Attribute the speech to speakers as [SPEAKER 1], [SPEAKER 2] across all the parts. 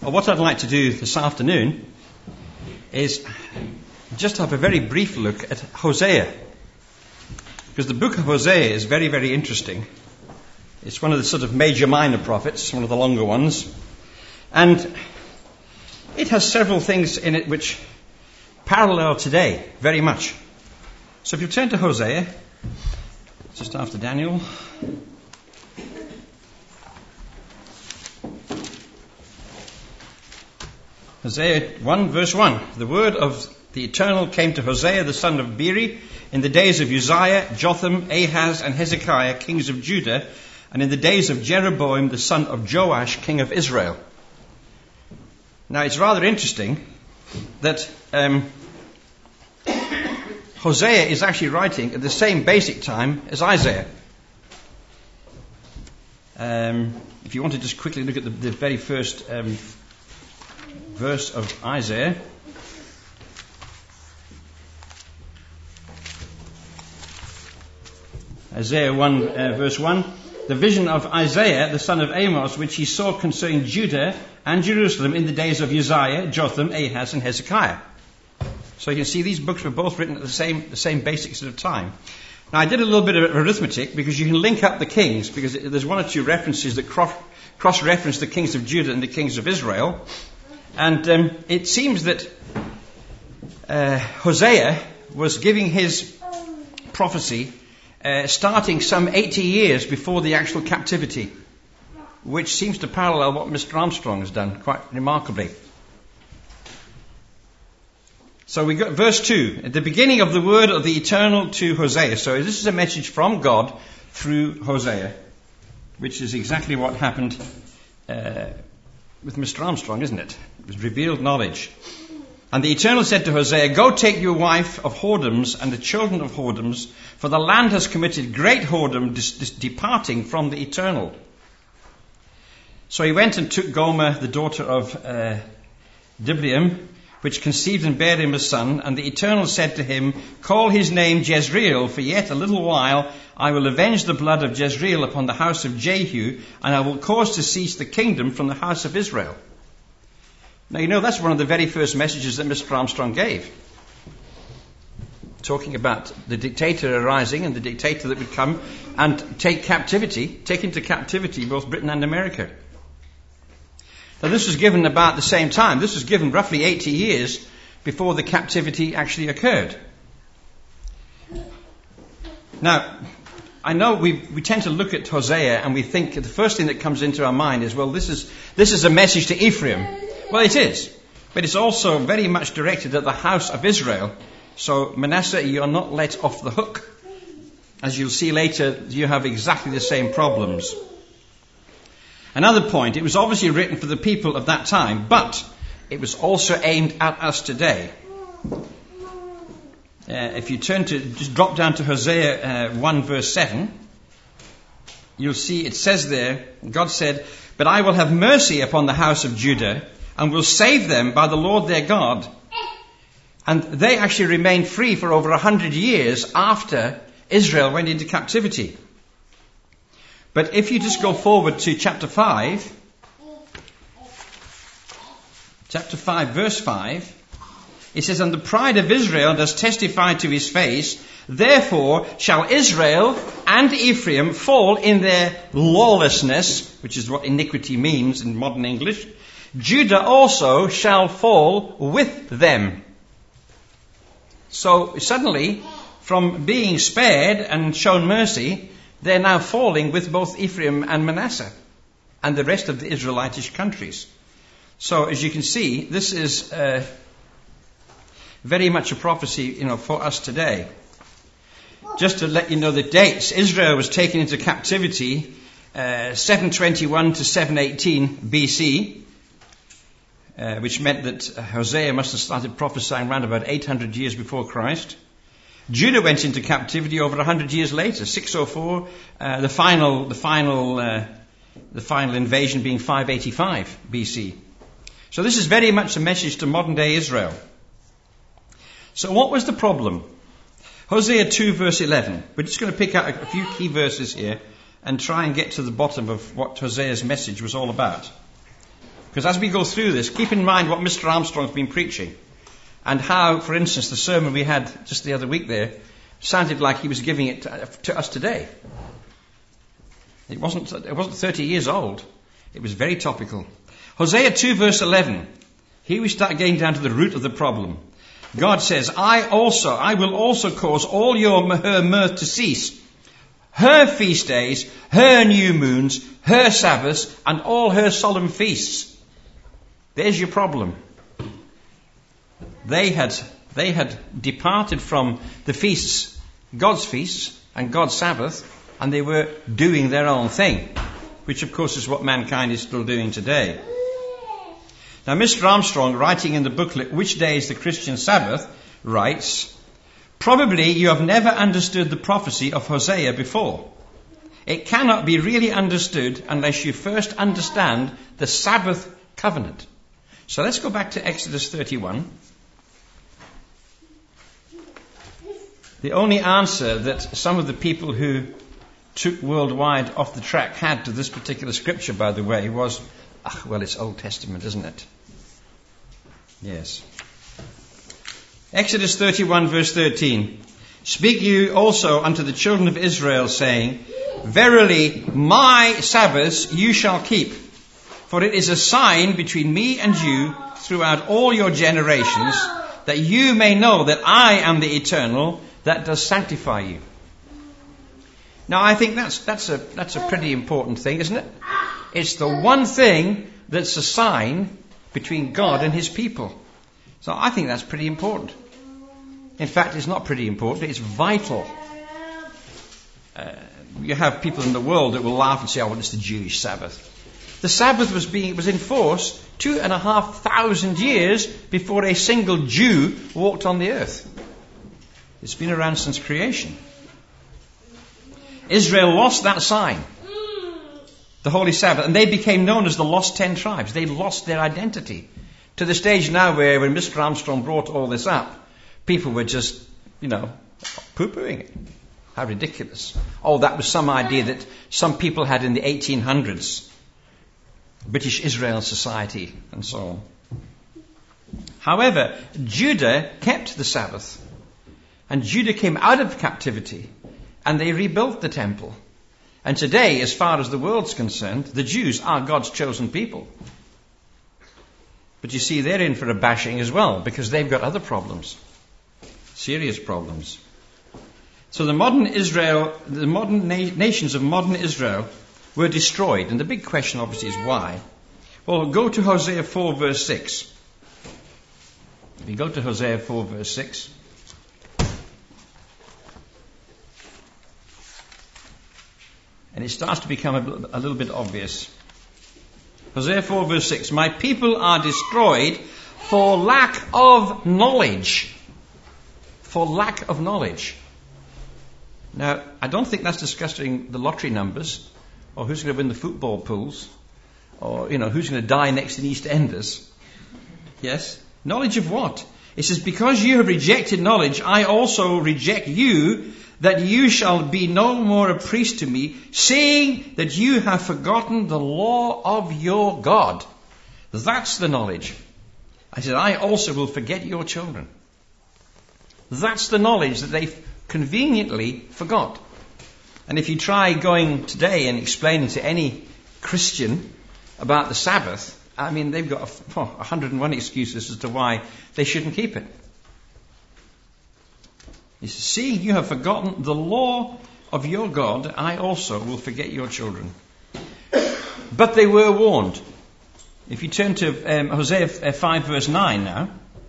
[SPEAKER 1] Well, what I'd like to do this afternoon is just have a very brief look at Hosea. Because the book of Hosea is very, very interesting. It's one of the sort of major minor prophets, one of the longer ones. And it has several things in it which parallel today very much. So if you turn to Hosea, just after Daniel. Hosea 1 verse 1. The word of the Eternal came to Hosea the son of Beeri in the days of Uzziah, Jotham, Ahaz and Hezekiah, kings of Judah, and in the days of Jeroboam the son of Joash, king of Israel. Now it's rather interesting that Hosea is actually writing at the same basic time as Isaiah. If you want to just quickly look at the very first verse of Isaiah. Isaiah 1 verse 1. The vision of Isaiah, the son of Amos, which he saw concerning Judah and Jerusalem in the days of Uzziah, Jotham, Ahaz and Hezekiah. So you can see these books were both written at the same basic sort of time. Now I did a little bit of arithmetic because you can link up the kings, because there's one or two references that cross-reference the kings of Judah and the kings of Israel. And it seems that Hosea was giving his prophecy starting some 80 years before the actual captivity, which seems to parallel what Mr. Armstrong has done quite remarkably. So we got verse 2, at the beginning of the word of the Eternal to Hosea. So this is a message from God through Hosea, which is exactly what happened with Mr. Armstrong, isn't it? It was revealed knowledge. And the Eternal said to Hosea, go take your wife of whoredoms and the children of whoredoms, for the land has committed great whoredom, departing from the Eternal. So he went and took Gomer, the daughter of Diblaim, which conceived and bare him a son. And the Eternal said to him, call his name Jezreel, for yet a little while I will avenge the blood of Jezreel upon the house of Jehu, and I will cause to cease the kingdom from the house of Israel. Now you know that's one of the very first messages that Mr. Armstrong gave, talking about the dictator arising and the dictator that would come and take into captivity both Britain and America. Now this was given about the same time. This was given roughly 80 years before the captivity actually occurred. Now, I know we tend to look at Hosea and we think the first thing that comes into our mind is, well, this is a message to Ephraim. Well, it is. But it's also very much directed at the house of Israel. So, Manasseh, you're not let off the hook. As you'll see later, you have exactly the same problems. Another point, it was obviously written for the people of that time, but it was also aimed at us today. If you just drop down to Hosea 1 verse 7, you'll see it says there, God said, but I will have mercy upon the house of Judah and will save them by the Lord their God. And they actually remained free for over 100 years after Israel went into captivity. But if you just go forward to chapter 5 verse 5, it says, and the pride of Israel does testify to his face, therefore shall Israel and Ephraim fall in their lawlessness, which is what iniquity means in modern English. Judah also shall fall with them. So suddenly, from being spared and shown mercy, they're now falling with both Ephraim and Manasseh and the rest of the Israelitish countries. So as you can see, this is very much a prophecy, for us today. Just to let you know the dates, Israel was taken into captivity 721 to 718 BC, which meant that Hosea must have started prophesying around about 800 years before Christ. Judah went into captivity over 100 years later, 604. The final invasion being 585 BC. So this is very much a message to modern day Israel. So what was the problem? Hosea 2 verse 11. We're just going to pick out a few key verses here and try and get to the bottom of what Hosea's message was all about. Because as we go through this, keep in mind what Mr. Armstrong's been preaching and how, for instance, the sermon we had just the other week there sounded like he was giving it to us today. It wasn't 30 years old. It was very topical. Hosea 2 verse 11. Here we start getting down to the root of the problem. God says, I will also cause all her mirth to cease, her feast days, her new moons, her Sabbaths, and all her solemn feasts. There's your problem. They had departed from the feasts, God's feasts and God's Sabbath, and they were doing their own thing, which of course is what mankind is still doing today. Now, Mr. Armstrong, writing in the booklet, Which Day is the Christian Sabbath, writes, probably you have never understood the prophecy of Hosea before. It cannot be really understood unless you first understand the Sabbath covenant. So let's go back to Exodus 31. The only answer that some of the people who took worldwide off the track had to this particular scripture, by the way, was, it's Old Testament, isn't it? Yes. Exodus 31 verse 13. Speak you also unto the children of Israel, saying, verily my Sabbaths you shall keep, for it is a sign between me and you throughout all your generations, that you may know that I am the Eternal, that does sanctify you. Now I think that's a pretty important thing, isn't it? It's the one thing that's a sign between God and his people. So I think that's pretty important. In fact, it's not pretty important, it's vital. You have people in the world that will laugh and say, it's the Jewish Sabbath. The Sabbath was in force 2,500 years before a single Jew walked on the earth. It's been around since creation. Israel lost that sign, the Holy Sabbath, and they became known as the Lost 10 Tribes. They lost their identity. To the stage now where when Mr. Armstrong brought all this up, people were just, poo-pooing it. How ridiculous. That was some idea that some people had in the 1800s. British Israel Society and so on. However, Judah kept the Sabbath. And Judah came out of captivity and they rebuilt the temple. And today, as far as the world's concerned, the Jews are God's chosen people. But you see, they're in for a bashing as well, because they've got other problems. Serious problems. So the modern nations of modern Israel were destroyed. And the big question obviously is why. Well, go to Hosea 4 verse 6. If you go to Hosea 4 verse 6. And it starts to become a little bit obvious. Hosea 4 verse 6. My people are destroyed for lack of knowledge. For lack of knowledge. Now, I don't think that's discussing the lottery numbers, or who's going to win the football pools, or, who's going to die next in EastEnders. Yes? Knowledge of what? It says, because you have rejected knowledge, I also reject you, that you shall be no more a priest to me, seeing that you have forgotten the law of your God. That's the knowledge. I said, I also will forget your children. That's the knowledge that they conveniently forgot. And if you try going today and explaining to any Christian about the Sabbath, they've got 101 excuses as to why they shouldn't keep it. He says, seeing you have forgotten the law of your God, I also will forget your children. But they were warned. If you turn to Hosea 5 verse 9 now.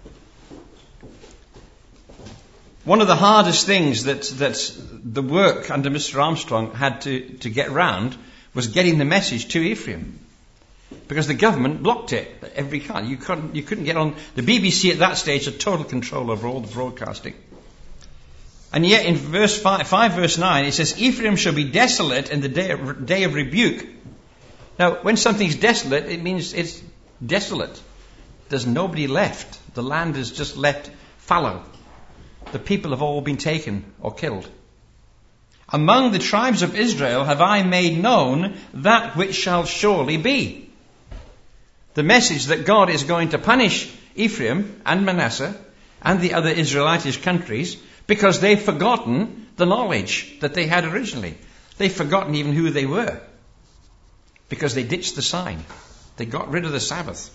[SPEAKER 1] One of the hardest things that the work under Mr. Armstrong had to get round was getting the message to Ephraim. Because the government blocked it at every car. You couldn't get on. The BBC at that stage had total control over all the broadcasting. And yet in verse 5 verse 9 it says, Ephraim shall be desolate in the day of rebuke. Now, when something's desolate, it means it's desolate. There's nobody left. The land is just left fallow. The people have all been taken or killed. Among the tribes of Israel have I made known that which shall surely be. The message that God is going to punish Ephraim and Manasseh and the other Israelitish countries because they've forgotten the knowledge that they had originally. They've forgotten even who they were because they ditched the sign. They got rid of the Sabbath.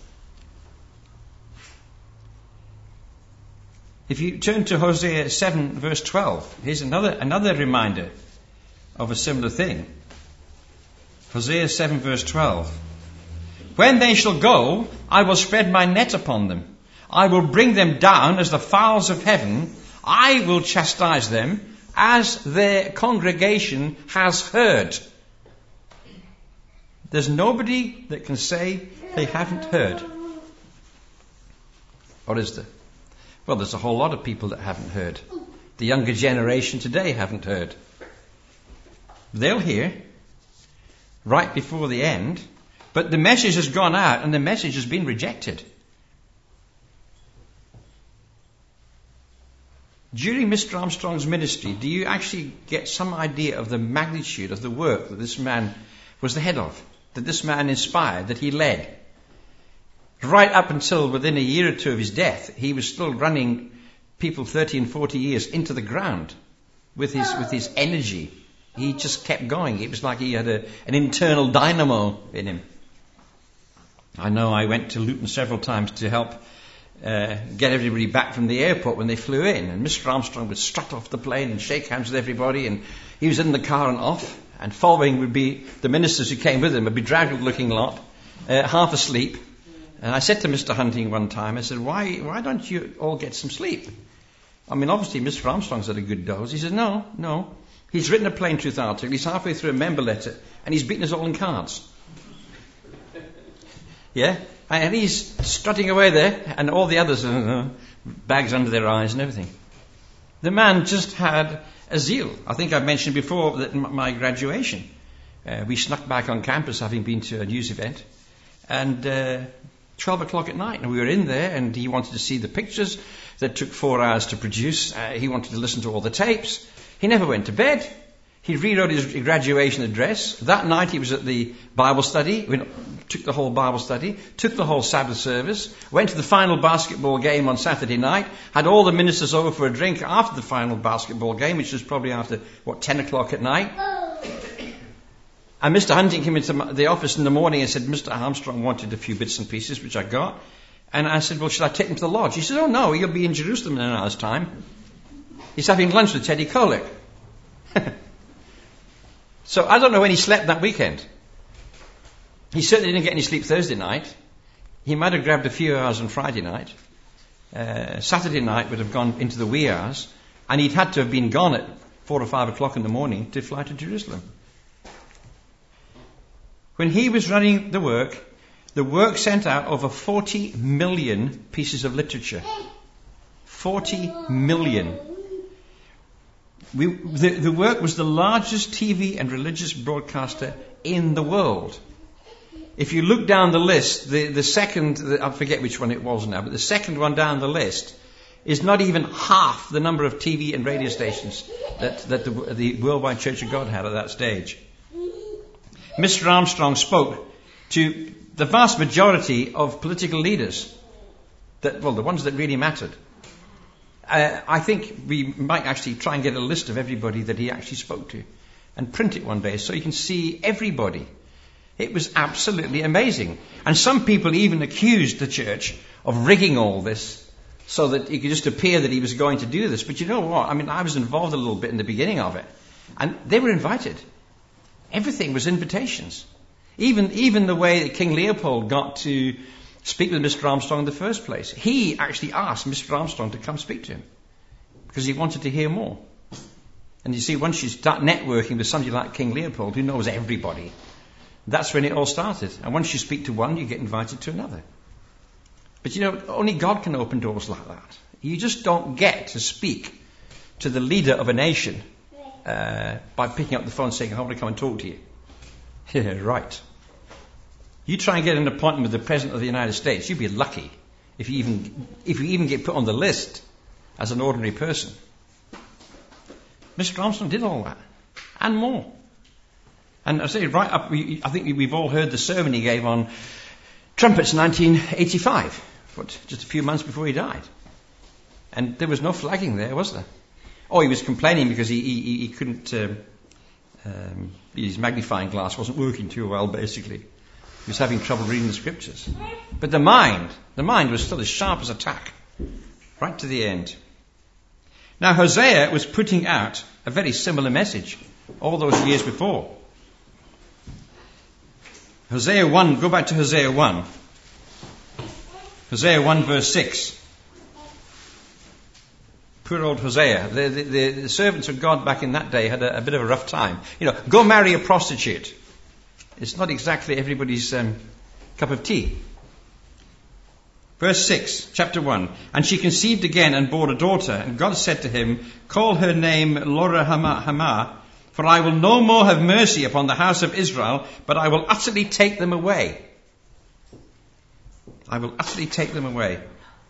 [SPEAKER 1] If you turn to Hosea 7 verse 12, here's another reminder of a similar thing. Hosea 7 verse 12. When they shall go, I will spread my net upon them. I will bring them down as the fowls of heaven. I will chastise them as their congregation has heard. There's nobody that can say they haven't heard. Or is there? Well, there's a whole lot of people that haven't heard. The younger generation today haven't heard. They'll hear right before the end, but the message has gone out and the message has been rejected. During Mr. Armstrong's ministry, do you actually get some idea of the magnitude of the work that this man was the head of, that this man inspired, that he led? Right up until within a year or two of his death, he was still running people 30 and 40 years into the ground with his energy. He just kept going. It was like he had an internal dynamo in him. I know I went to Luton several times to help get everybody back from the airport when they flew in. And Mr. Armstrong would strut off the plane and shake hands with everybody. And he was in the car and off. And following would be the ministers who came with him, a bedraggled looking lot, half asleep. And I said to Mr. Hunting one time, I said, why don't you all get some sleep? I mean, obviously Mr. Armstrong's had a good doze. He said, no. He's written a plain truth article. He's halfway through a member letter and he's beaten us all in cards. Yeah? And he's strutting away there and all the others, bags under their eyes and everything. The man just had a zeal. I think I've mentioned before that my graduation, we snuck back on campus having been to a news event. And 12 o'clock at night, and we were in there, and he wanted to see the pictures that took 4 hours to produce. He wanted to listen to all the tapes. He never went to bed. He rewrote his graduation address. That night he was at the Bible study. We took the whole Bible study, took the whole Sabbath service, went to the final basketball game on Saturday night, had all the ministers over for a drink after the final basketball game, which was probably after, 10 o'clock at night. And Mr. Hunting came into the office in the morning and said, Mr. Armstrong wanted a few bits and pieces, which I got. And I said, well, should I take him to the lodge? He said, oh no, he'll be in Jerusalem in an hour's time. He's having lunch with Teddy Kollek. So I don't know when he slept that weekend. He certainly didn't get any sleep Thursday night. He might have grabbed a few hours on Friday night. Saturday night would have gone into the wee hours. And he'd had to have been gone at 4 or 5 o'clock in the morning to fly to Jerusalem. When he was running the work sent out over 40 million pieces of literature. 40 million. The work was the largest TV and religious broadcaster in the world. If you look down the list, the second, I forget which one it was now, but the second one down the list is not even half the number of TV and radio stations that the Worldwide Church of God had at that stage. Mr. Armstrong spoke to the vast majority of political leaders, the ones that really mattered. I think we might actually try and get a list of everybody that he actually spoke to and print it one day so you can see everybody. It was absolutely amazing. And some people even accused the church of rigging all this so that it could just appear that he was going to do this. But you know what? I mean, I was involved a little bit in the beginning of it. And they were invited. Everything was invitations. Even the way that King Leopold got to speak with Mr. Armstrong in the first place. He actually asked Mr. Armstrong to come speak to him because he wanted to hear more. And you see, once you start networking with somebody like King Leopold who knows everybody, that's when it all started. And once you speak to one, you get invited to another. But you know, only God can open doors like that. You just don't get to speak to the leader of a nation by picking up the phone and saying, I want to come and talk to you. Yeah, right. You try and get an appointment with the President of the United States, you'd be lucky if you even get put on the list as an ordinary person. Mr. Armstrong did all that and more. And I say right up, I think we've all heard the sermon he gave on trumpets 1985, just a few months before he died. And there was no flagging there, was there? Oh, he was complaining because he couldn't, his magnifying glass wasn't working too well, basically. He was having trouble reading the scriptures. But the mind was still as sharp as a tack, right to the end. Now, Hosea was putting out a very similar message all those years before. Hosea 1, go back to Hosea 1. Hosea 1 verse 6. Poor old Hosea. The servants of God back in that day had a bit of a rough time. Go marry a prostitute. It's not exactly everybody's cup of tea. Verse 6, chapter 1. And she conceived again and bore a daughter. And God said to him, call her name Lo-ruhamah, for I will no more have mercy upon the house of Israel, but I will utterly take them away. I will utterly take them away.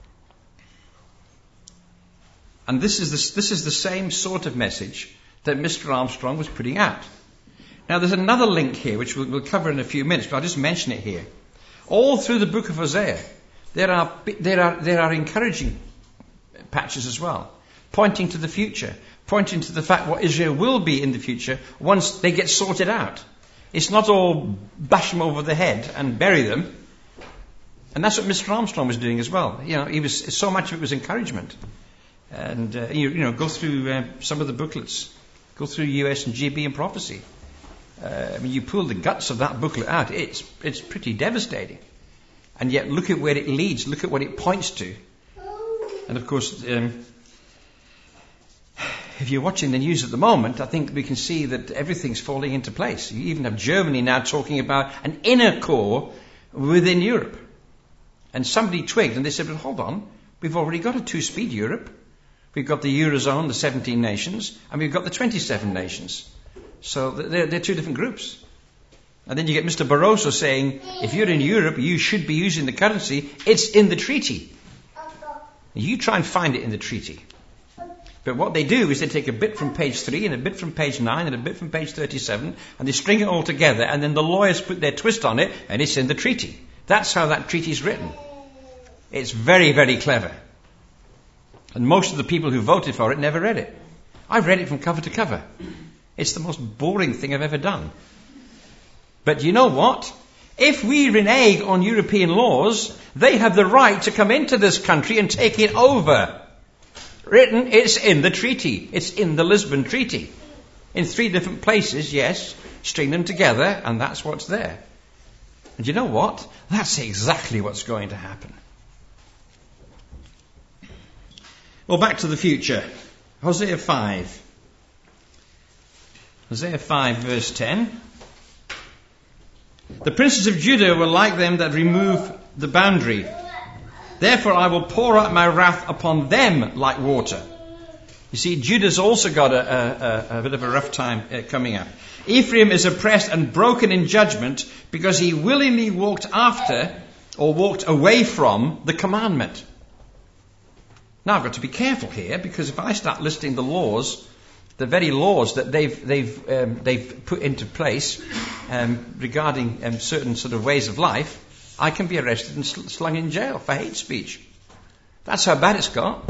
[SPEAKER 1] And this is the same sort of message that Mr. Armstrong was putting out. Now there's another link here which we'll cover in a few minutes, but I'll just mention it here. All through the book of Hosea, there are encouraging patches as well, pointing to the future, pointing to the fact what Israel will be in the future once they get sorted out. It's not all bash them over the head and bury them. And that's what Mr. Armstrong was doing as well. So much of it was encouragement. And go through some of the booklets, go through US and GB and Prophecy. You pull the guts of that booklet out, it's pretty devastating. And yet look at where it leads, look at what it points to. And of course, if you're watching the news at the moment, I think we can see that everything's falling into place. You even have Germany now talking about an inner core within Europe. And somebody twigged and they said, well, hold on, we've already got a 2-speed Europe. We've got the Eurozone, the 17 nations, and we've got the 27 nations. So they're two different groups. And then you get Mr. Barroso saying, if you're in Europe, you should be using the currency. It's in the treaty. You try and find it in the treaty. But what they do is they take a bit from page 3 and a bit from page 9 and a bit from page 37 and they string it all together and then the lawyers put their twist on it and it's in the treaty. That's how that treaty is written. It's very, very clever. And most of the people who voted for it never read it. I've read it from cover to cover. It's the most boring thing I've ever done. But you know what? If we renege on European laws, they have the right to come into this country and take it over. Written, it's in the treaty. It's in the Lisbon Treaty. In 3 different places, yes. String them together, and that's what's there. And you know what? That's exactly what's going to happen. Well, back to the future. Hosea 5. Hosea 5, verse 10. The princes of Judah were like them that remove the boundary. Therefore I will pour out my wrath upon them like water. You see, Judah's also got a bit of a rough time coming up. Ephraim is oppressed and broken in judgment because he willingly walked after or walked away from the commandment. Now I've got to be careful here, because if I start listing the laws, the very laws that they've put into place regarding certain sort of ways of life, I can be arrested and slung in jail for hate speech. That's how bad it's got.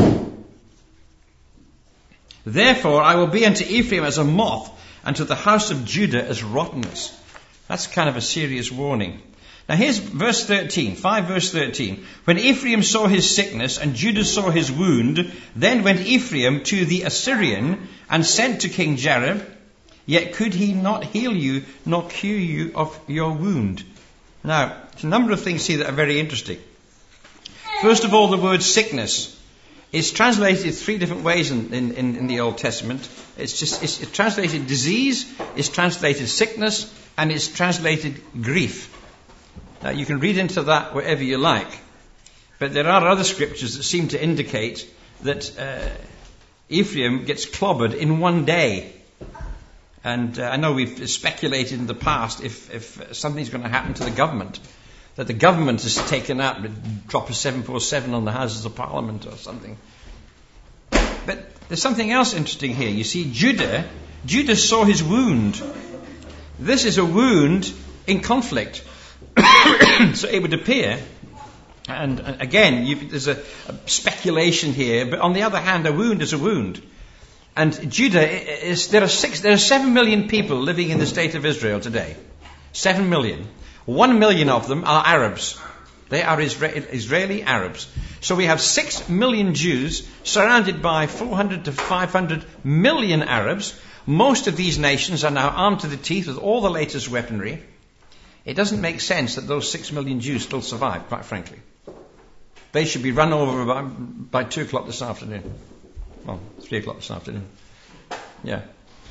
[SPEAKER 1] Therefore I will be unto Ephraim as a moth, and to the house of Judah as rottenness. That's kind of a serious warning. Now here's verse 13, 5 verse 13. When Ephraim saw his sickness and Judah saw his wound, then went Ephraim to the Assyrian and sent to King Jareb, yet could he not heal you nor cure you of your wound. Now, there's a number of things here that are very interesting. First of all, the word sickness is translated 3 different ways in the Old Testament. It's translated disease, it's translated sickness, and it's translated grief. Now, you can read into that whatever you like, but there are other scriptures that seem to indicate that Ephraim gets clobbered in one day. And I know we've speculated in the past if something's going to happen to the government, that the government is taken out and drop a 747 on the Houses of Parliament or something. But there's something else interesting here. You see, Judah saw his wound. This is a wound in conflict. So it would appear, and again, there's a speculation here, but on the other hand, a wound is a wound. And Judah there are 7 million people living in the state of Israel today. 7 million. 1 million of them are Arabs. They are Israeli Arabs. So we have 6 million Jews surrounded by 400 to 500 million Arabs. Most of these nations are now armed to the teeth with all the latest weaponry. It doesn't make sense that those 6 million Jews still survive, quite frankly. They should be run over by 2 o'clock this afternoon. Well, 3 o'clock this afternoon. Yeah.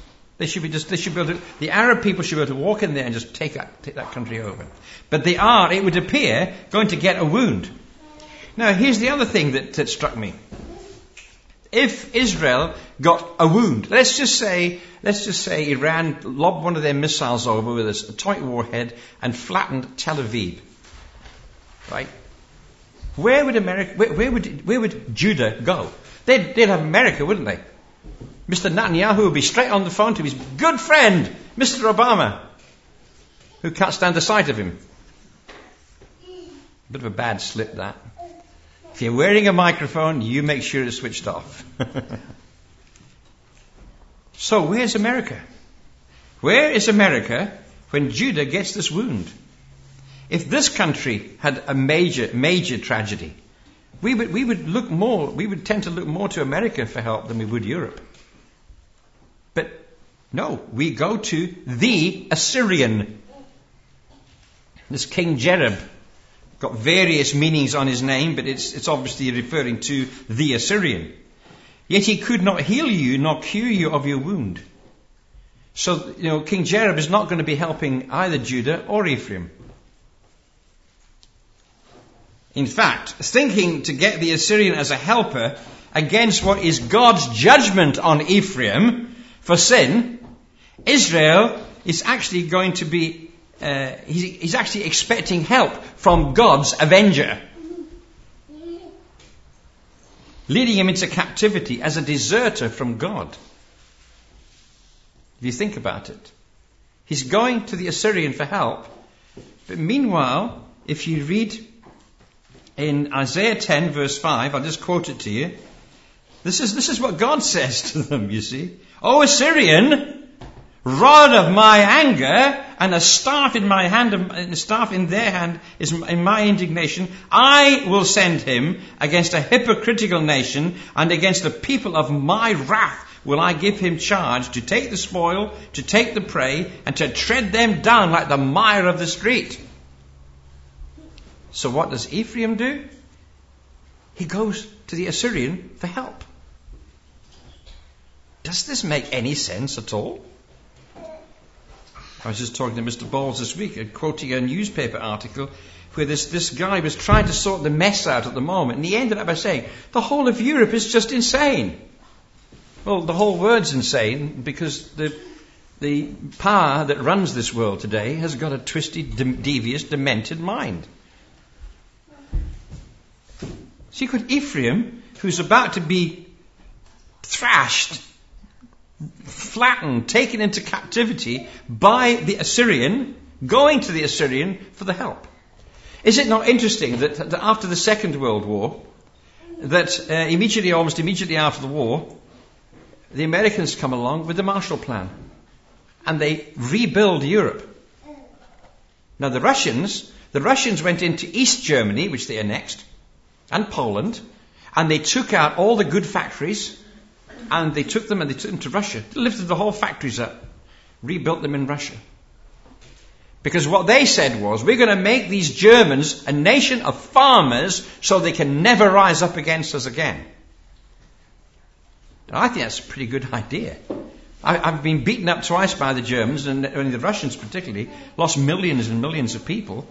[SPEAKER 1] The Arab people should be able to walk in there and just take that country over. But they are, it would appear, going to get a wound. Now, here's the other thing that struck me. If Israel got a wound, let's just say Iran lobbed one of their missiles over with a atomic warhead and flattened Tel Aviv, right? Where would Judah go? They'd have America, wouldn't they? Mr. Netanyahu would be straight on the phone to his good friend, Mr. Obama, who can't stand the sight of him. Bit of a bad slip, that. If you're wearing a microphone, you make sure it's switched off. So where's America? Where is America when Judah gets this wound? If this country had a major tragedy, we would tend to look more to America for help than we would Europe. But no, we go to the Assyrian. This King Jerob got various meanings on his name, but it's obviously referring to the Assyrian. Yet he could not heal you nor cure you of your wound. So, King Jerob is not going to be helping either Judah or Ephraim. In fact, thinking to get the Assyrian as a helper against what is God's judgment on Ephraim for sin, Israel is actually going to be, he's actually expecting help from God's avenger, leading him into captivity as a deserter from God. If you think about it, he's going to the Assyrian for help, but meanwhile, if you read in Isaiah 10 verse 5, I'll just quote it to you. This is what God says to them, you see. O Assyrian, rod of my anger, and a staff in my hand, and a staff in their hand is in my indignation. I will send him against a hypocritical nation, and against the people of my wrath will I give him charge to take the spoil, to take the prey, and to tread them down like the mire of the street. So what does Ephraim do? He goes to the Assyrian for help. Does this make any sense at all? I was just talking to Mr. Bowles this week, quoting a newspaper article where this guy was trying to sort the mess out at the moment, and he ended up by saying, the whole of Europe is just insane. Well, the whole world's insane because the power that runs this world today has got a twisted, devious, demented mind. So you've got Ephraim, who's about to be thrashed, flattened, taken into captivity by the Assyrian, going to the Assyrian for the help. Is it not interesting that after the Second World War, that almost immediately after the war, the Americans come along with the Marshall Plan, and they rebuild Europe. Now the Russians went into East Germany, which they annexed, and Poland, and they took out all the good factories, and they took them to Russia. They lifted the whole factories up, rebuilt them in Russia. Because what they said was, we're going to make these Germans a nation of farmers so they can never rise up against us again. And I think that's a pretty good idea. I've been beaten up twice by the Germans, and the Russians particularly, lost millions and millions of people.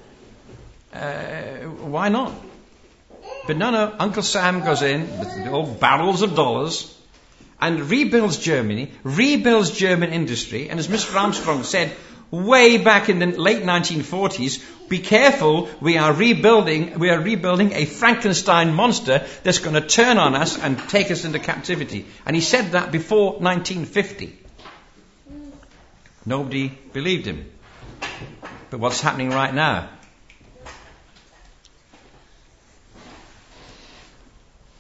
[SPEAKER 1] Why not? But no, Uncle Sam goes in with the old barrels of dollars and rebuilds Germany, rebuilds German industry, and as Mr. Armstrong said way back in the late 1940s, be careful, we are rebuilding a Frankenstein monster that's going to turn on us and take us into captivity. And he said that before 1950. Nobody believed him. But what's happening right now?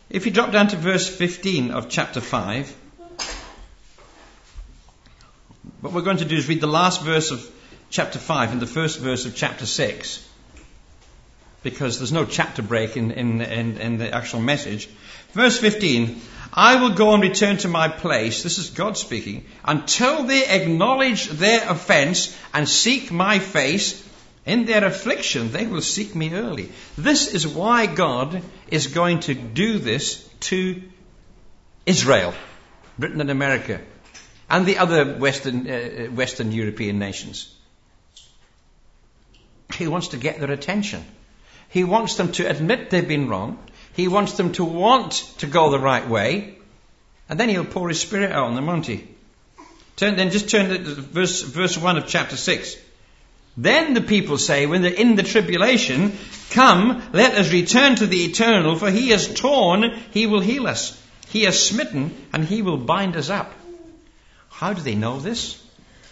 [SPEAKER 1] If you drop down to verse 15 of chapter 5, what we're going to do is read the last verse of chapter 5 and the first verse of chapter 6, because there's no chapter break in the actual message. Verse 15, I will go and return to my place, this is God speaking, until they acknowledge their offense and seek my face. In their affliction they will seek me early. This is why God is going to do this to Israel, Britain and America, and the other Western European nations. He wants to get their attention. He wants them to admit they've been wrong. He wants them to want to go the right way. And then he'll pour his Spirit out on them, won't he? Turn to verse 1 of chapter 6. Then the people say, when they're in the tribulation, come, let us return to the Eternal, for he has torn, he will heal us. He has smitten, and he will bind us up. How do they know this?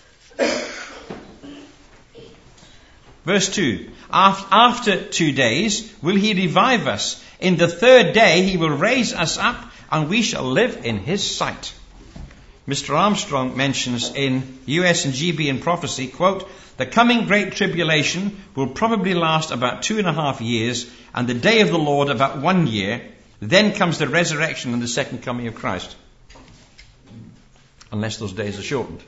[SPEAKER 1] Verse 2. After 2 days will he revive us. In the 3rd day he will raise us up, and we shall live in his sight. Mr. Armstrong mentions in U.S. and GB in Prophecy, quote, the coming great tribulation will probably last about 2.5 years, and the day of the Lord about 1 year. Then comes the resurrection and the second coming of Christ. Unless those days are shortened.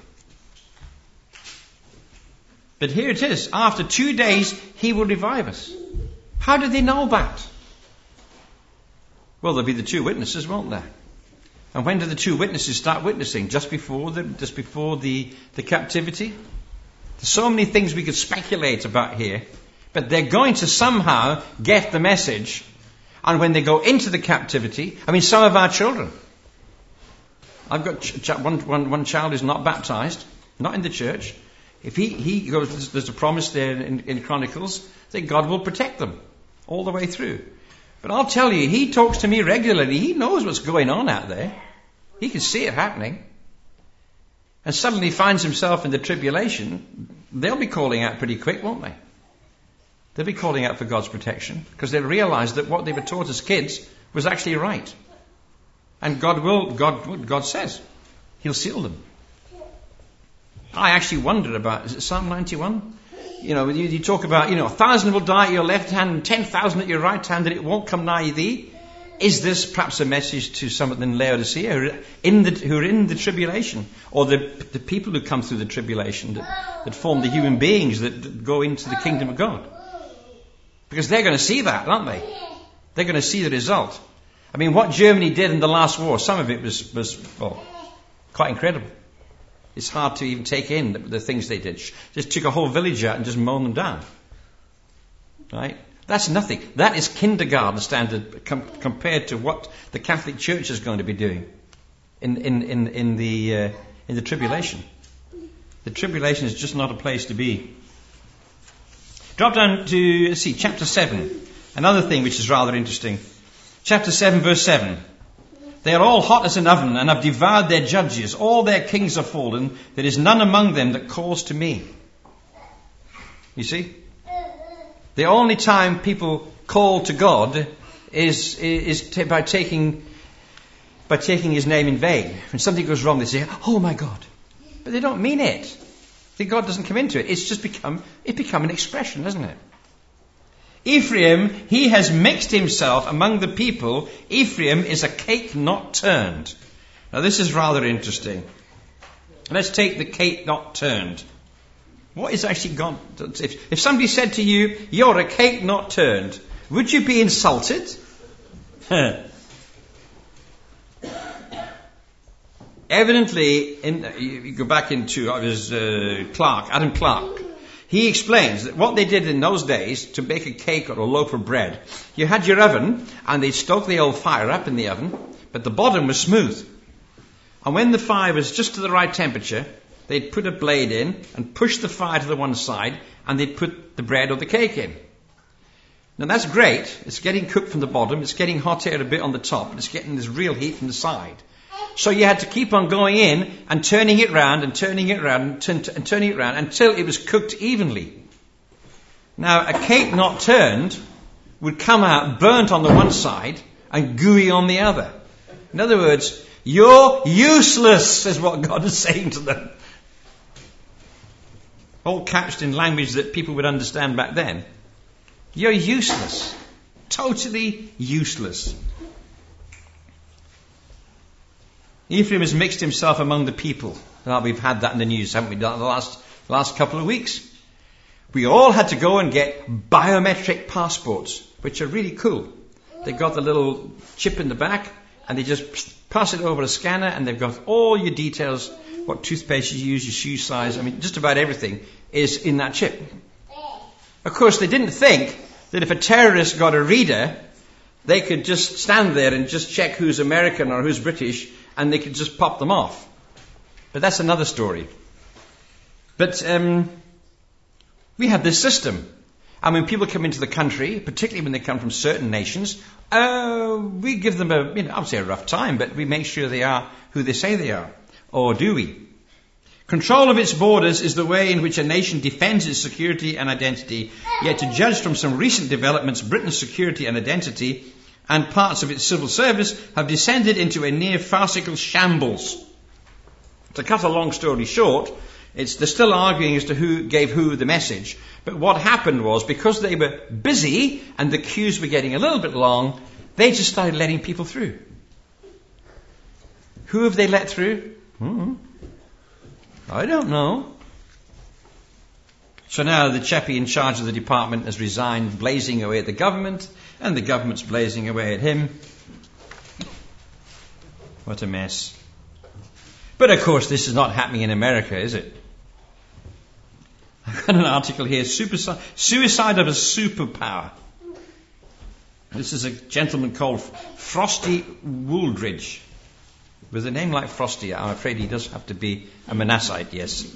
[SPEAKER 1] But here it is. After 2 days, he will revive us. How do they know that? Well, there'll be the 2 witnesses, won't there? And when do the 2 witnesses start witnessing? Just before the captivity? There's so many things we could speculate about here. But they're going to somehow get the message. And when they go into the captivity, some of our children. I've got one child who's not baptized, not in the church. If he goes, there's a promise there in Chronicles that God will protect them all the way through. But I'll tell you, he talks to me regularly. He knows what's going on out there. He can see it happening. And suddenly finds himself in the tribulation. They'll be calling out pretty quick, won't they? They'll be calling out for God's protection, because they realize that what they were taught as kids was actually right. And God says he'll seal them. I actually wondered about, is it Psalm 91? You talk about, 1,000 will die at your left hand and 10,000 at your right hand, and it won't come nigh thee. Is this perhaps a message to some of them in Laodicea who are in the tribulation, or the people who come through the tribulation that form the human beings that go into the kingdom of God? Because they're going to see that, aren't they? They're going to see the result. What Germany did in the last war, some of it was quite incredible. It's hard to even take in the things they did. Just took a whole village out and just mown them down. Right? That's nothing. That is kindergarten standard compared to what the Catholic Church is going to be doing in the tribulation. The tribulation is just not a place to be. Drop down to chapter 7. Another thing which is rather interesting. Chapter 7, verse 7. They are all hot as an oven, and have devoured their judges. All their kings are fallen. There is none among them that calls to me. You see? The only time people call to God is by taking his name in vain. When something goes wrong, they say, oh my God. But they don't mean it. God doesn't come into it. It's just become an expression, isn't it? Ephraim, he has mixed himself among the people. Ephraim is a cake not turned. Now this is rather interesting. Let's take the cake not turned. What is actually God? If somebody said to you, you're a cake not turned, would you be insulted? Evidently, you go back into Adam Clark. He explains that what they did in those days to bake a cake or a loaf of bread, you had your oven and they'd stoke the old fire up in the oven, but the bottom was smooth. And when the fire was just to the right temperature, they'd put a blade in and push the fire to the one side, and they'd put the bread or the cake in. Now that's great. It's getting cooked from the bottom, it's getting hot air a bit on the top, and it's getting this real heat from the side. So you had to keep on going in and turning it round and turning it round and turning it round until it was cooked evenly. Now a cake not turned would come out burnt on the one side and gooey on the other. In other words, you're useless, is what God is saying to them. All couched in language that people would understand back then. You're useless. Totally useless. Ephraim has mixed himself among the people. Well, we've had that in the news, haven't we, the last couple of weeks? We all had to go and get biometric passports, which are really cool. They've got the little chip in the back, and they just pass it over a scanner, and they've got all your details, what toothpaste you use, your shoe size, just about everything is in that chip. Of course, they didn't think that if a terrorist got a reader, they could just stand there and just check who's American or who's British, and they could just pop them off. But that's another story. But we have this system. And when people come into the country, particularly when they come from certain nations, we give them obviously a rough time, but we make sure they are who they say they are. Or do we? Control of its borders is the way in which a nation defends its security and identity. Yet to judge from some recent developments, Britain's security and identity and parts of its civil service have descended into a near farcical shambles. To cut a long story short, they're still arguing as to who gave who the message. But what happened was, because they were busy and the queues were getting a little bit long, they just started letting people through. Who have they let through? I don't know. So now the chappie in charge of the department has resigned, blazing away at the government, and the government's blazing away at him. What a mess. But of course this is not happening in America, is it? I've got an article here, Suicide of a Superpower. This is a gentleman called Frosty Wooldridge. With a name like Frosty, I'm afraid he does have to be a Manassite, yes.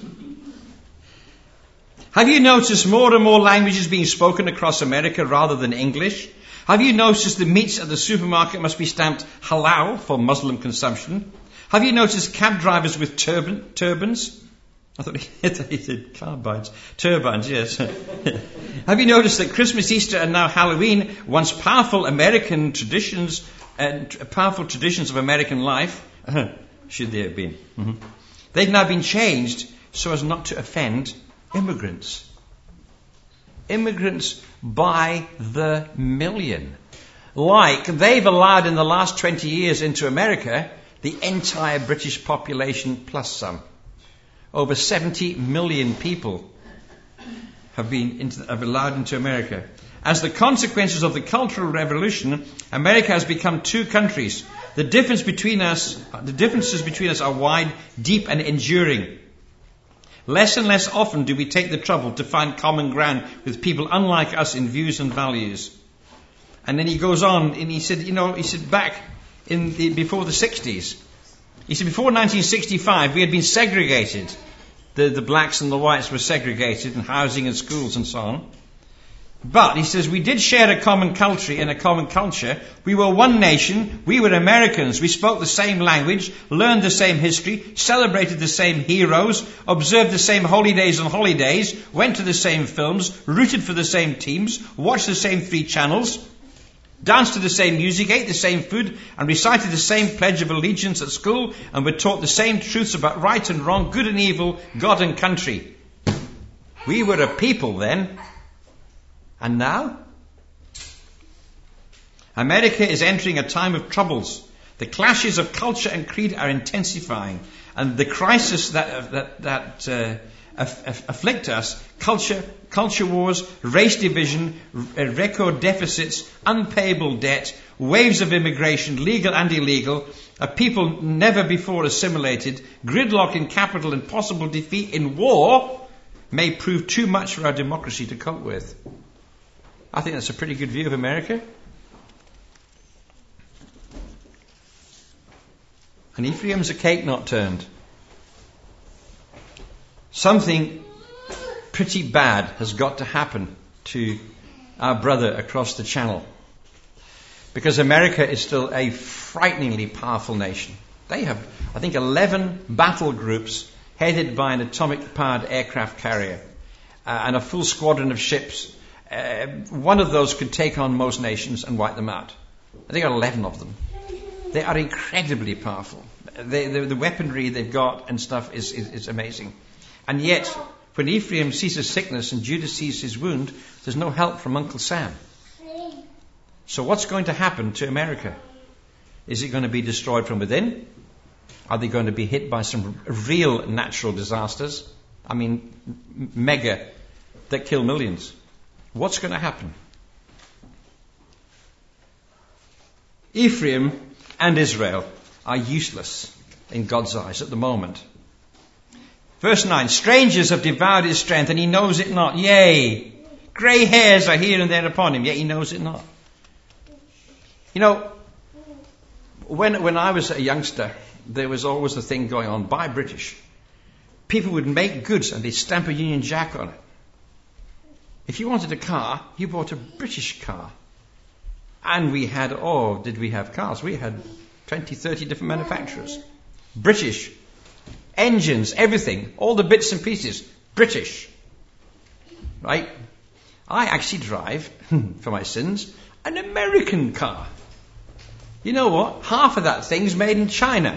[SPEAKER 1] Have you noticed more and more languages being spoken across America rather than English? Have you noticed the meats at the supermarket must be stamped halal for Muslim consumption? Have you noticed cab drivers with turbans? I thought he said carbides. Turbines, yes. Have you noticed that Christmas, Easter and now Halloween, once powerful American traditions and powerful traditions of American life, should they have been? They've now been changed so as not to offend immigrants. Immigrants by the million. Like they've allowed in the last 20 years into America the entire British population plus some. Over 70 million people have allowed into America. As the consequences of the Cultural Revolution, America has become two countries. The differences between us are wide, deep and enduring. Less and less often do we take the trouble to find common ground with people unlike us in views and values. And then he goes on and he said back before the 60s, he said before 1965 we had been segregated. The blacks and the whites were segregated in housing and schools and so on. But, he says, we did share a common culture and a common culture. We were one nation. We were Americans. We spoke the same language, learned the same history, celebrated the same heroes, observed the same holidays and holidays, went to the same films, rooted for the same teams, watched the same 3 channels, danced to the same music, ate the same food, and recited the same Pledge of Allegiance at school, and were taught the same truths about right and wrong, good and evil, God and country. We were a people then. And now? America is entering a time of troubles. The clashes of culture and creed are intensifying. And the crisis that afflict us, culture wars, race division, record deficits, unpayable debt, waves of immigration, legal and illegal, a people never before assimilated, gridlock in capital and possible defeat in war may prove too much for our democracy to cope with. I think that's a pretty good view of America. And Ephraim's a cake not turned. Something pretty bad has got to happen to our brother across the channel. Because America is still a frighteningly powerful nation. They have, I think, 11 battle groups headed by an atomic-powered aircraft carrier and a full squadron of ships. One of those could take on most nations and wipe them out. They got 11 of them. They are incredibly powerful. The weaponry they've got and stuff is amazing. And yet, when Ephraim sees his sickness and Judah sees his wound, there's no help from Uncle Sam. So what's going to happen to America? Is it going to be destroyed from within? Are they going to be hit by some real natural disasters? I mean, mega, that kill millions. What's going to happen? Ephraim and Israel are useless in God's eyes at the moment. Verse 9, strangers have devoured his strength and he knows it not. Yea, grey hairs are here and there upon him, yet he knows it not. You know, when I was a youngster, there was always a thing going on, buy British. People would make goods and they'd stamp a Union Jack on it. If you wanted a car, you bought a British car. And we had, did we have cars? We had 20, 30 different manufacturers. British. Engines, everything. All the bits and pieces. British. Right? I actually drive, for my sins, an American car. You know what? Half of that thing's made in China.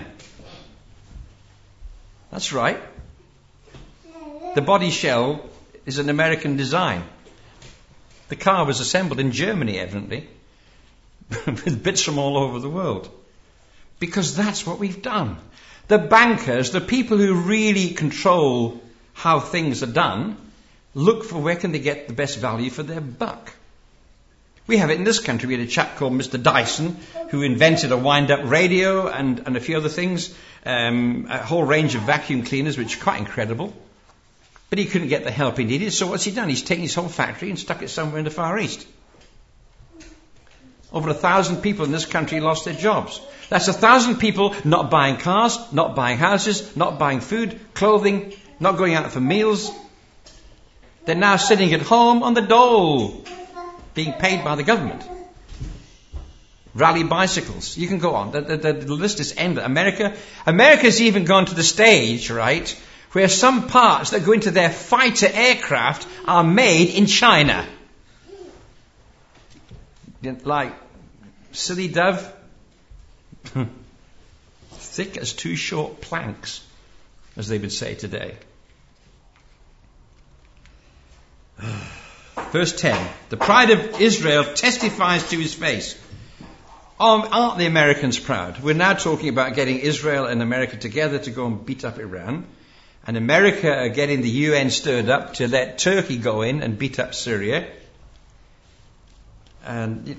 [SPEAKER 1] That's right. The body shell is an American design. The car was assembled in Germany, evidently, with bits from all over the world. Because that's what we've done. The bankers, the people who really control how things are done, look for where can they get the best value for their buck. We have it in this country. We had a chap called Mr. Dyson who invented a wind-up radio and a few other things, a whole range of vacuum cleaners, which are quite incredible. But he couldn't get the help he needed, so what's he done? He's taken his whole factory and stuck it somewhere in the Far East. Over 1,000 people in this country lost their jobs. That's 1,000 people not buying cars, not buying houses, not buying food, clothing, not going out for meals. They're now sitting at home on the dole, being paid by the government. Rally bicycles. You can go on. The list is endless. America's even gone to the stage, right, where some parts that go into their fighter aircraft are made in China. Like silly dove, thick as two short planks, as they would say today. Verse 10, the pride of Israel testifies to his face. Aren't the Americans proud? We're now talking about getting Israel and America together to go and beat up Iran. And America are getting the UN stirred up to let Turkey go in and beat up Syria. And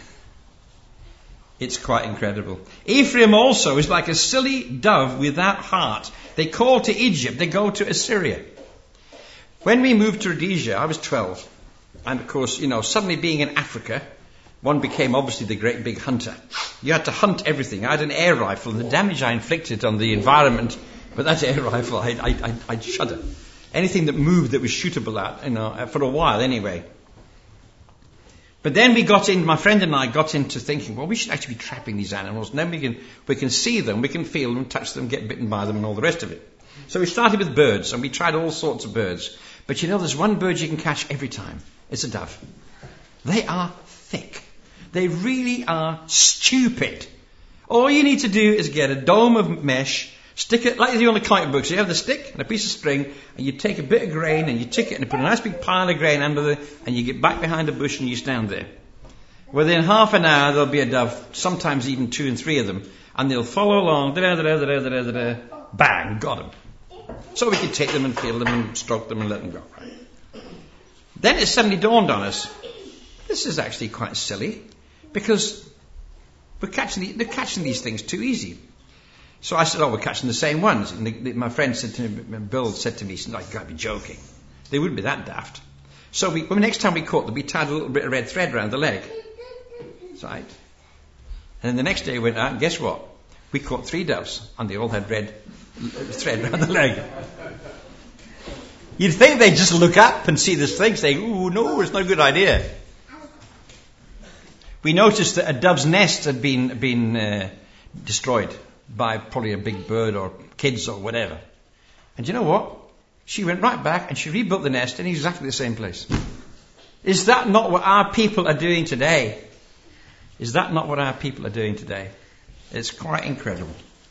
[SPEAKER 1] it's quite incredible. Ephraim also is like a silly dove without heart. They call to Egypt, they go to Assyria. When we moved to Rhodesia, I was 12. And of course, suddenly being in Africa, one became obviously the great big hunter. You had to hunt everything. I had an air rifle, and the damage I inflicted on the environment with that air rifle, I'd shudder. Anything that moved that was shootable at, for a while anyway. But then my friend and I got into thinking, well, we should actually be trapping these animals, and then we can see them, we can feel them, touch them, get bitten by them, and all the rest of it. So we started with birds, and we tried all sorts of birds. But there's one bird you can catch every time. It's a dove. They are thick. They really are stupid. All you need to do is get a dome of mesh, stick it like you do on a kite book. So you have the stick and a piece of string, and you take a bit of grain and you tick it and you put a nice big pile of grain under there, and you get back behind a bush and you stand there. Within half an hour there'll be a dove, sometimes even 2 and 3 of them, and they'll follow along, bang, got them. So we can take them and feel them and stroke them and let them go. Then it suddenly dawned on us, this is actually quite silly, because they're catching these things too easy. So I said, we're catching the same ones. And my friend said to me, Bill said to me, you can't be joking. They wouldn't be that daft. So next time we caught them, we tied a little bit of red thread around the leg. Right. And then the next day we went out, and guess what? We caught 3 doves, and they all had red thread around the leg. You'd think they'd just look up and see this thing, say, ooh, no, it's not a good idea. We noticed that a dove's nest had been destroyed by probably a big bird or kids or whatever. And you know what? She went right back and she rebuilt the nest in exactly the same place. Is that not what our people are doing today? Is that not what our people are doing today? It's quite incredible.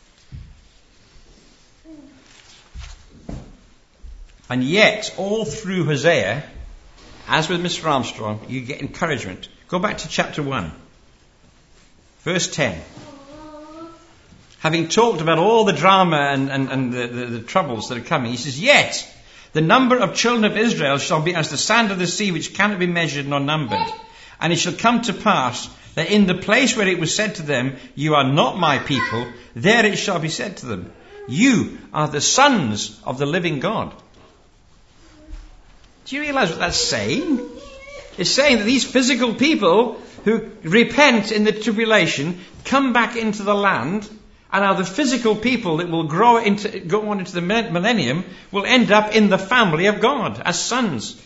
[SPEAKER 1] And yet, all through Hosea, as with Mr. Armstrong, you get encouragement. Go back to chapter 1, verse 10. Having talked about all the drama and the troubles that are coming, he says, "Yet the number of children of Israel shall be as the sand of the sea, which cannot be measured nor numbered. And it shall come to pass that in the place where it was said to them, 'You are not my people,' there it shall be said to them, 'You are the sons of the living God.'" Do you realize what that's saying? It's saying that these physical people who repent in the tribulation come back into the land, and are the physical people that will go on into the millennium, will end up in the family of God as sons.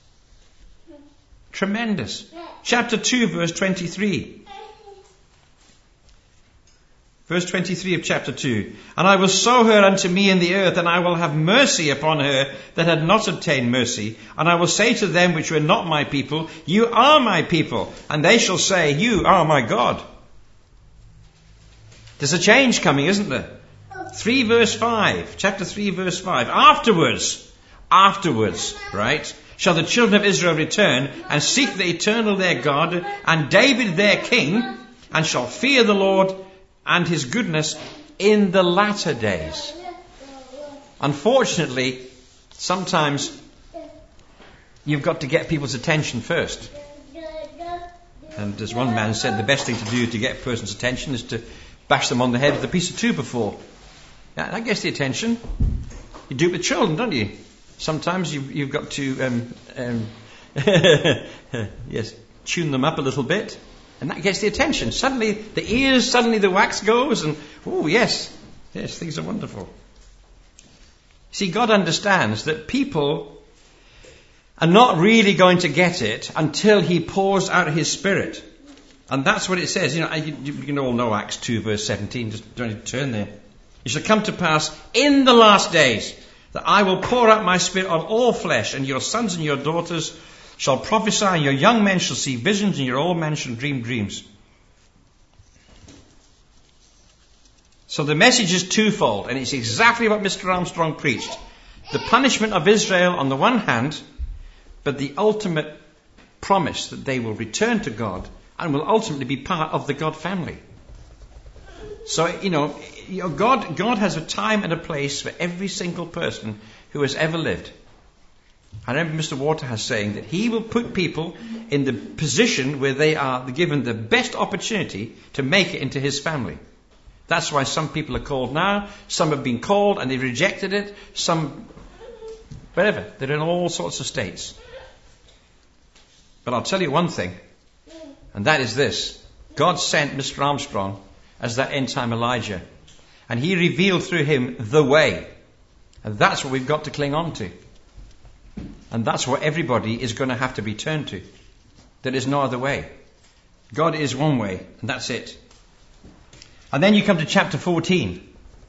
[SPEAKER 1] Tremendous. Chapter 2, verse 23. Verse 23 of chapter 2. "And I will sow her unto me in the earth, and I will have mercy upon her that had not obtained mercy. And I will say to them which were not my people, 'You are my people.' And they shall say, 'You are my God.'" There's a change coming, isn't there? 3 verse 5. Chapter 3 verse 5. Afterwards, right, "shall the children of Israel return and seek the eternal their God, and David their king, and shall fear the Lord and his goodness in the latter days." Unfortunately, sometimes you've got to get people's attention first. And as one man said, the best thing to do to get a person's attention is to bash them on the head with a piece of 2x4. Yeah, that gets the attention. You do it with children, don't you? Sometimes you've got to yes, tune them up a little bit. And that gets the attention. Suddenly the ears, suddenly the wax goes, and oh yes, things are wonderful. See, God understands that people are not really going to get it until He pours out His Spirit. And that's what it says. You can all know Acts 2 verse 17. Just don't need to turn there. "It shall come to pass in the last days that I will pour out my Spirit on all flesh, and your sons and your daughters shall prophesy, and your young men shall see visions, and your old men shall dream dreams." So the message is twofold, and it's exactly what Mr. Armstrong preached. The punishment of Israel on the one hand, but the ultimate promise that they will return to God and will ultimately be part of the God family. So, God has a time and a place for every single person who has ever lived. I remember Mr. Waterhouse saying that He will put people in the position where they are given the best opportunity to make it into His family. That's why some people are called now, some have been called and they've rejected it, some, whatever, they're in all sorts of states. But I'll tell you one thing, and that is this: God sent Mr. Armstrong as that end-time Elijah, and He revealed through him the way, and that's what we've got to cling on to. And that's what everybody is going to have to be turned to. There is no other way. God is one way, and that's it. And then you come to chapter 14.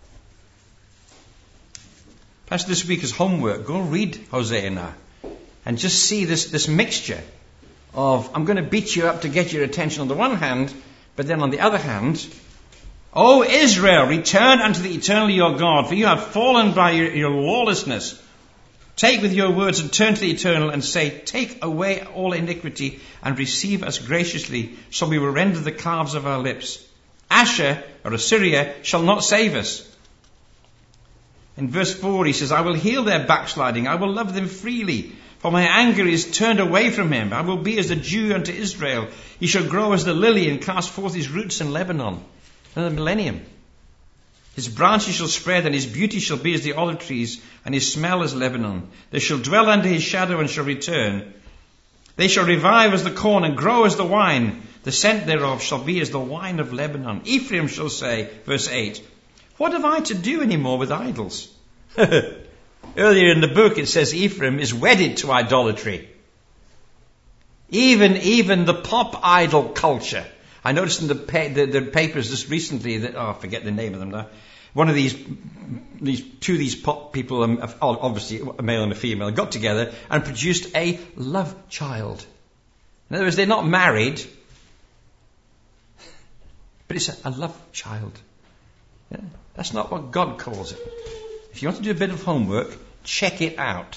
[SPEAKER 1] Perhaps this week as homework, go read Hosea now, and just see this mixture of, I'm going to beat you up to get your attention on the one hand, but then on the other hand, "O Israel, return unto the eternal your God, for you have fallen by your lawlessness. Take with your words and turn to the eternal and say, take away all iniquity and receive us graciously, so we will render the calves of our lips. Asher, or Assyria, shall not save us." In verse 4 he says, "I will heal their backsliding, I will love them freely, for my anger is turned away from him. I will be as the dew unto Israel. He shall grow as the lily and cast forth his roots in Lebanon." And the millennium. "His branches shall spread, and his beauty shall be as the olive trees, and his smell as Lebanon. They shall dwell under his shadow and shall return. They shall revive as the corn and grow as the wine. The scent thereof shall be as the wine of Lebanon. Ephraim shall say," verse 8, "What have I to do any more with idols?" Earlier in the book it says Ephraim is wedded to idolatry. Even the pop idol culture. I noticed in the papers just recently that, I forget the name of them now. One of these pop people, obviously a male and a female, got together and produced a love child. In other words, they're not married. But it's a love child. Yeah? That's not what God calls it. If you want to do a bit of homework, check it out.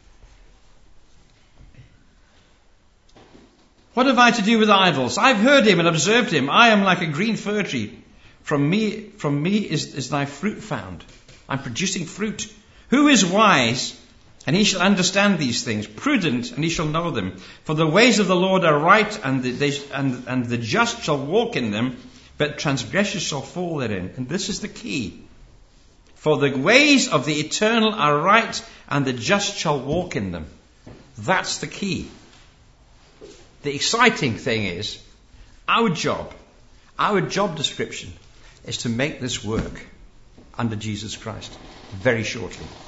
[SPEAKER 1] What have I to do with idols? I've heard him and observed him. I am like a green fir tree. From me is thy fruit found. I'm producing fruit. Who is wise? And he shall understand these things. Prudent, and he shall know them. For the ways of the Lord are right, and the just shall walk in them, but transgressors shall fall therein. And this is the key. For the ways of the eternal are right, and the just shall walk in them. That's the key. The exciting thing is, our job description is to make this work under Jesus Christ very shortly.